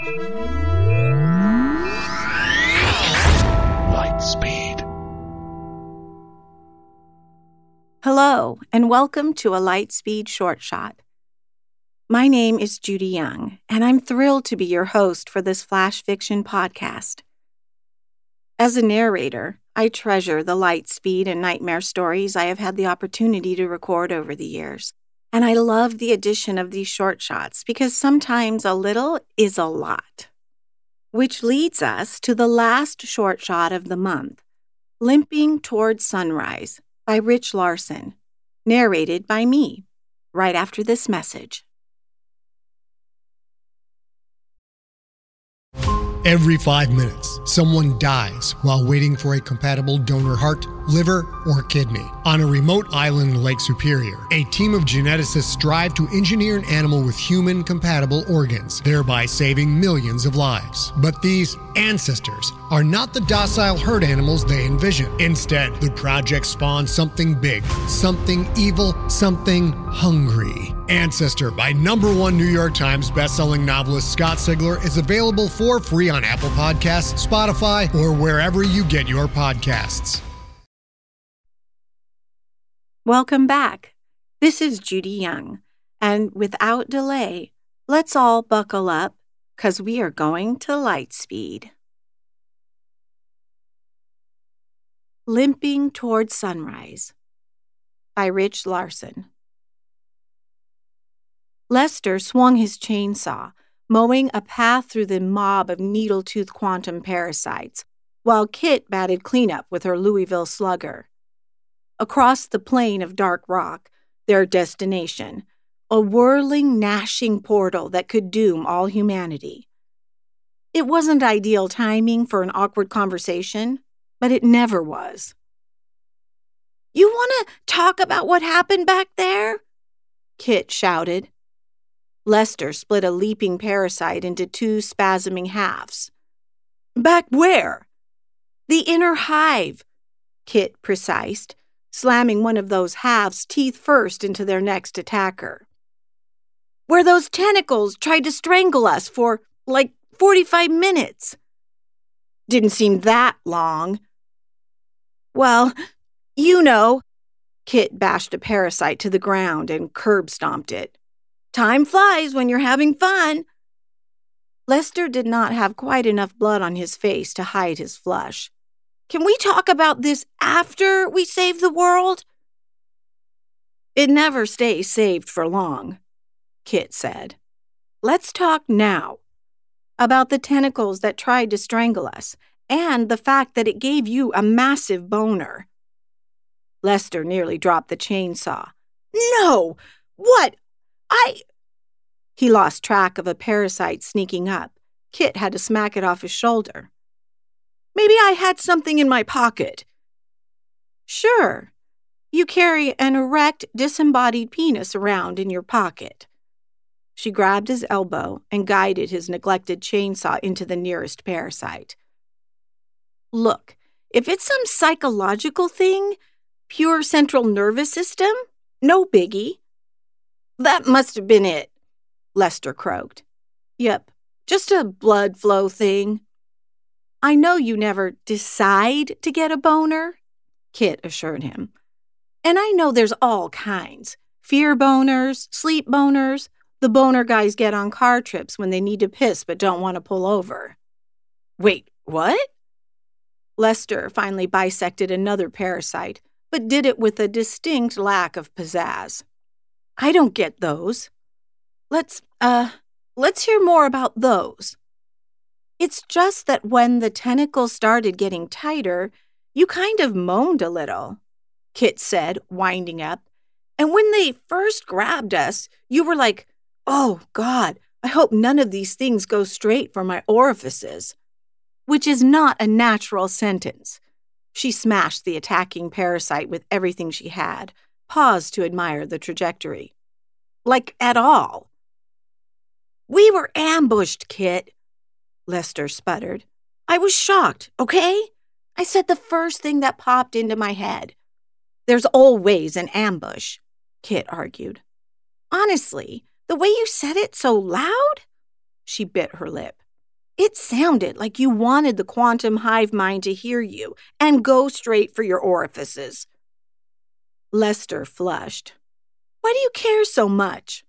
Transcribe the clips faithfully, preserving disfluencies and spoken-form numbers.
Lightspeed. Hello, and welcome to a Lightspeed Short Shot. My name is Judy Young, and I'm thrilled to be your host for this flash fiction podcast. As a narrator, I treasure the Lightspeed and nightmare stories I have had the opportunity to record over the years, and I love the addition of these short shots because sometimes a little is a lot. Which leads us to the last short shot of the month, Limping Towards Sunrise by Rich Larson, narrated by me, right after this message. Every five minutes, someone dies while waiting for a compatible donor heart, liver, or kidney. On a remote island in Lake Superior, a team of geneticists strive to engineer an animal with human-compatible organs, thereby saving millions of lives. But these ancestors are not the docile herd animals they envision. Instead, the project spawns something big, something evil, something hungry. Ancestor by number one New York Times bestselling novelist Scott Sigler is available for free on Apple Podcasts, Spotify, or wherever you get your podcasts. Welcome back. This is Judy Young, and without delay, let's all buckle up, because we are going to Lightspeed. Limping Towards Sunrise by Rich Larson. Lester swung his chainsaw, mowing a path through the mob of needle-toothed quantum parasites, while Kit batted cleanup with her Louisville slugger. Across the plain of dark rock, their destination, a whirling, gnashing portal that could doom all humanity. It wasn't ideal timing for an awkward conversation, but it never was. "You want to talk about what happened back there?" Kit shouted. Lester split a leaping parasite into two spasming halves. "Back where?" "The inner hive," Kit precised, slamming one of those halves teeth first into their next attacker. "Where those tentacles tried to strangle us for, like, forty-five minutes. Didn't seem that long." "Well, you know." Kit bashed a parasite to the ground and curb-stomped it. "Time flies when you're having fun." Lester did not have quite enough blood on his face to hide his flush. "Can we talk about this after we save the world?" "It never stays saved for long," Kit said. "Let's talk now. About the tentacles that tried to strangle us, and the fact that it gave you a massive boner." Lester nearly dropped the chainsaw. "No! What? I..." He lost track of a parasite sneaking up. Kit had to smack it off his shoulder. "Maybe I had something in my pocket." "Sure. You carry an erect, disembodied penis around in your pocket." She grabbed his elbow and guided his neglected chainsaw into the nearest parasite. "Look, if it's some psychological thing, pure central nervous system, no biggie." "That must have been it," Lester croaked. "Yep, just a blood flow thing." "I know you never decide to get a boner," Kit assured him. "And I know there's all kinds. Fear boners, sleep boners, the boner guys get on car trips when they need to piss but don't want to pull over." "Wait, what?" Lester finally bisected another parasite, but did it with a distinct lack of pizzazz. "I don't get those." Let's, uh, let's hear more about those." "It's just that when the tentacles started getting tighter, you kind of moaned a little," Kit said, winding up. "And when they first grabbed us, you were like, 'Oh, God, I hope none of these things go straight for my orifices.' Which is not a natural sentence." She smashed the attacking parasite with everything she had, paused to admire the trajectory. "Like, at all." "We were ambushed, Kit," Lester sputtered. "I was shocked, okay? I said the first thing that popped into my head. There's always an ambush," Kit argued. "Honestly, the way you said it so loud?" She bit her lip. It sounded like you wanted the quantum hive mind to hear you and go straight for your orifices. Lester flushed. Why do you care so much?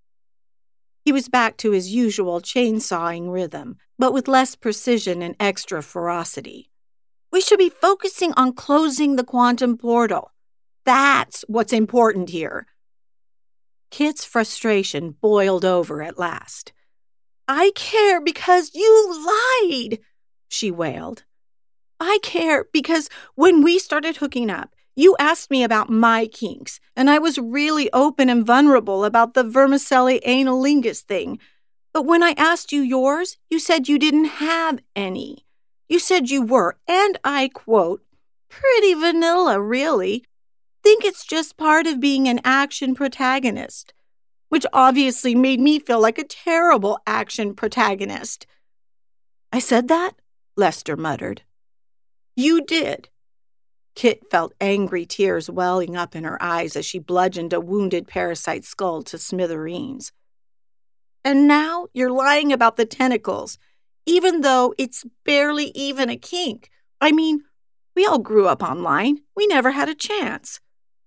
He was back to his usual chainsawing rhythm, but with less precision and extra ferocity. We should be focusing on closing the quantum portal. That's what's important here. Kit's frustration boiled over at last. I care because you lied, she wailed. I care because when we started hooking up, you asked me about my kinks, and I was really open and vulnerable about the vermicelli analingus thing. But when I asked you yours, you said you didn't have any. You said you were, and I quote, pretty vanilla, really. Think it's just part of being an action protagonist, which obviously made me feel like a terrible action protagonist. I said that? Lester muttered. You did. Kit felt angry tears welling up in her eyes as she bludgeoned a wounded parasite skull to smithereens. And now you're lying about the tentacles, even though it's barely even a kink. I mean, we all grew up online. We never had a chance.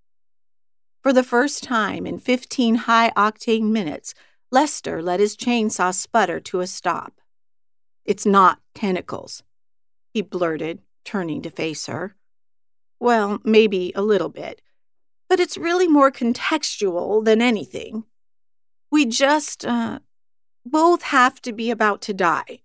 For the first time in fifteen high-octane minutes, Lester let his chainsaw sputter to a stop. It's not tentacles, he blurted, turning to face her. Well, maybe a little bit, but it's really more contextual than anything. We just, uh, both have to be about to die.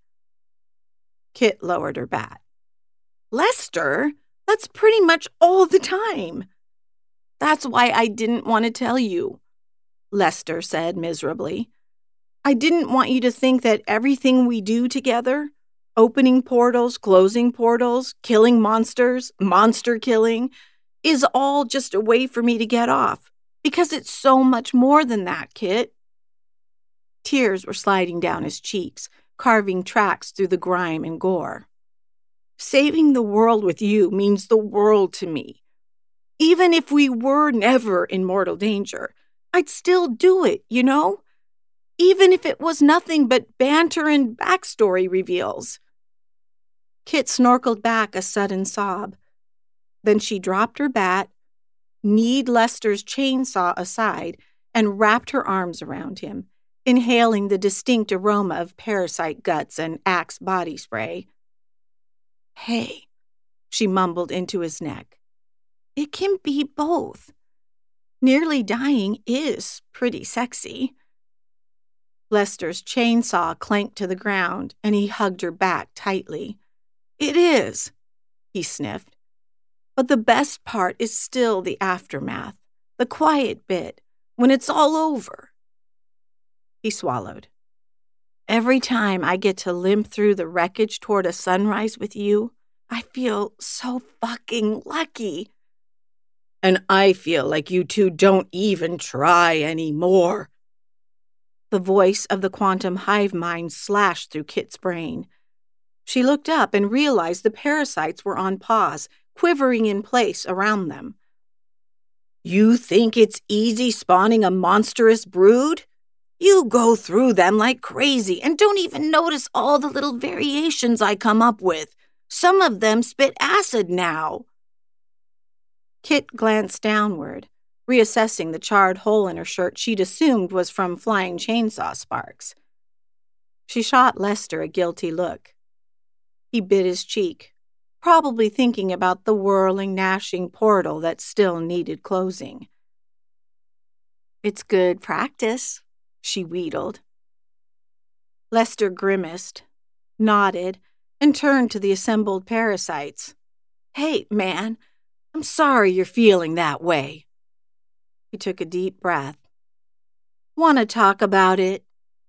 Kit lowered her bat. Lester, that's pretty much all the time. That's why I didn't want to tell you, Lester said miserably. I didn't want you to think that everything we do together, opening portals, closing portals, killing monsters, monster killing, is all just a way for me to get off, because it's so much more than that, Kit. Tears were sliding down his cheeks, carving tracks through the grime and gore. Saving the world with you means the world to me. Even if we were never in mortal danger, I'd still do it, you know? Even if it was nothing but banter and backstory reveals. Kit snorkeled back a sudden sob. Then she dropped her bat, kneed Lester's chainsaw aside, and wrapped her arms around him, inhaling the distinct aroma of parasite guts and Axe body spray. Hey, she mumbled into his neck. It can be both. Nearly dying is pretty sexy. Lester's chainsaw clanked to the ground, and he hugged her back tightly. It is, he sniffed. But the best part is still the aftermath, the quiet bit, when it's all over. He swallowed. Every time I get to limp through the wreckage toward a sunrise with you, I feel so fucking lucky. And I feel like you two don't even try anymore. The voice of the quantum hive mind slashed through Kit's brain. She looked up and realized the parasites were on pause, quivering in place around them. You think it's easy spawning a monstrous brood? You go through them like crazy and don't even notice all the little variations I come up with. Some of them spit acid now. Kit glanced downward, reassessing the charred hole in her shirt she'd assumed was from flying chainsaw sparks. She shot Lester a guilty look. He bit his cheek, probably thinking about the whirling, gnashing portal that still needed closing. It's good practice, she wheedled. Lester grimaced, nodded, and turned to the assembled parasites. Hey, man, I'm sorry you're feeling that way. He took a deep breath. Want to talk about it?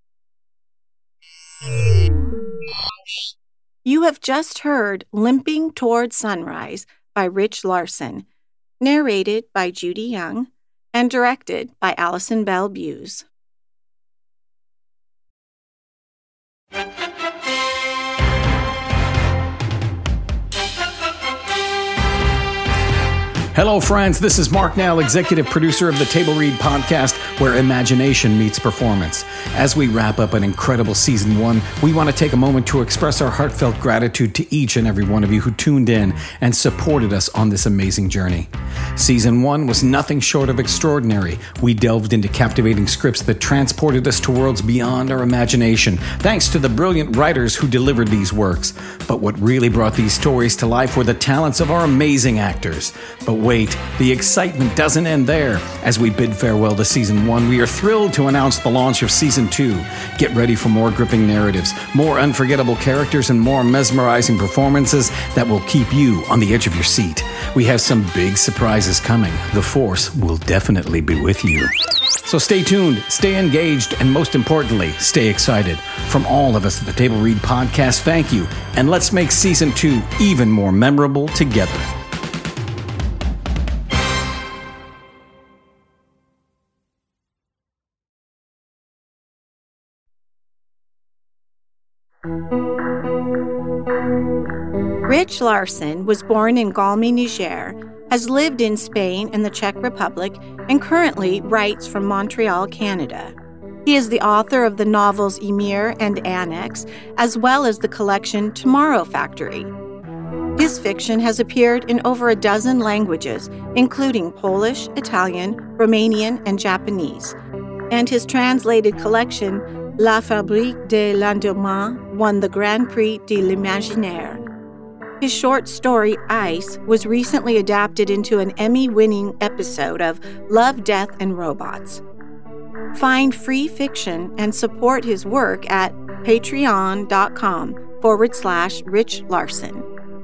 You have just heard Limping Toward Sunrise by Rich Larson, narrated by Judy Young, and directed by Allison Bell Buse. Hello, friends. This is Mark Nell, executive producer of the Table Read podcast, where imagination meets performance. As we wrap up an incredible season one, we want to take a moment to express our heartfelt gratitude to each and every one of you who tuned in and supported us on this amazing journey. Season one was nothing short of extraordinary. We delved into captivating scripts that transported us to worlds beyond our imagination, thanks to the brilliant writers who delivered these works. But what really brought these stories to life were the talents of our amazing actors. But wait, the excitement doesn't end there. As we bid farewell to Season one, we are thrilled to announce the launch of Season two. Get ready for more gripping narratives, more unforgettable characters, and more mesmerizing performances that will keep you on the edge of your seat. We have some big surprises coming. The Force will definitely be with you. So stay tuned, stay engaged, and most importantly, stay excited. From all of us at the Table Read podcast, thank you, and let's make Season two even more memorable together. Rich Larson was born in Galmi, Niger, has lived in Spain and the Czech Republic, and currently writes from Montreal, Canada. He is the author of the novels Ymir and Annex, as well as the collection Tomorrow Factory. His fiction has appeared in over a dozen languages, including Polish, Italian, Romanian, and Japanese, and his translated collection La Fabrique de l'Endemain won the Grand Prix de l'Imaginaire. His short story, Ice, was recently adapted into an Emmy-winning episode of Love, Death, and Robots. Find free fiction and support his work at patreon.com forward slash Rich Larson.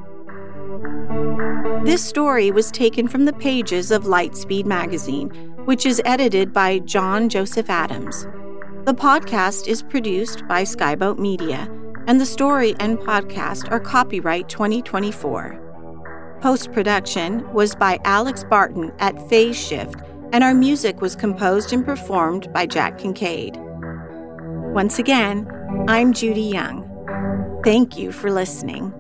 This story was taken from the pages of Lightspeed magazine, which is edited by John Joseph Adams. The podcast is produced by Skyboat Media, and the story and podcast are copyright twenty twenty-four. Post-production was by Alex Barton at Phase Shift, and our music was composed and performed by Jack Kincaid. Once again, I'm Judy Young. Thank you for listening.